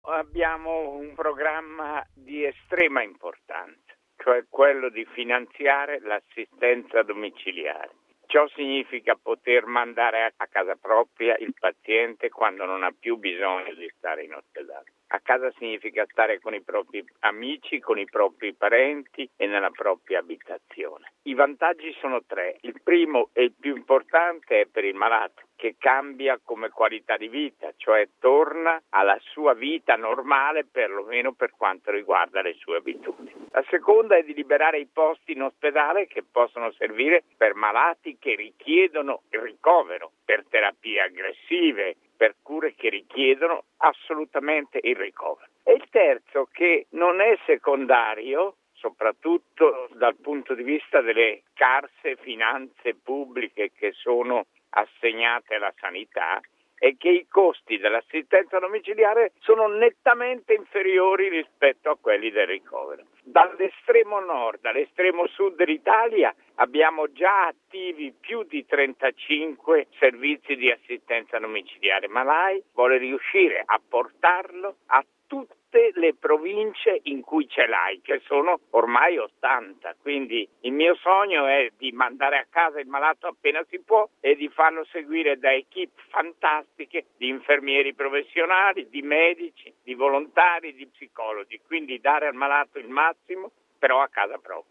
abbiamo un programma di estrema importanza, cioè quello di finanziare l'assistenza domiciliare. Ciò significa poter mandare a casa propria il paziente quando non ha più bisogno di stare in ospedale. A casa significa stare con i propri amici, con i propri parenti e nella propria abitazione. I vantaggi sono tre. Il primo e il più importante è per il malato, che cambia come qualità di vita, cioè torna alla sua vita normale, perlomeno per quanto riguarda le sue abitudini. La seconda è di liberare i posti in ospedale che possono servire per malati che richiedono il ricovero, per terapie aggressive, per cure che richiedono assolutamente il ricovero. E il terzo, che non è secondario, soprattutto dal punto di vista delle scarse finanze pubbliche che sono assegnate alla sanità, è che i costi dell'assistenza domiciliare sono nettamente inferiori rispetto a quelli del ricovero. Dall'estremo nord all'estremo sud dell'Italia abbiamo già attivi più di 35 servizi di assistenza domiciliare, ma lei vuole riuscire a portarlo a tutte le province in cui ce l'hai, che sono ormai 80. Quindi il mio sogno è di mandare a casa il malato appena si può e di farlo seguire da equip fantastiche di infermieri professionali, di medici, di volontari, di psicologi. Quindi dare al malato il massimo, però a casa propria.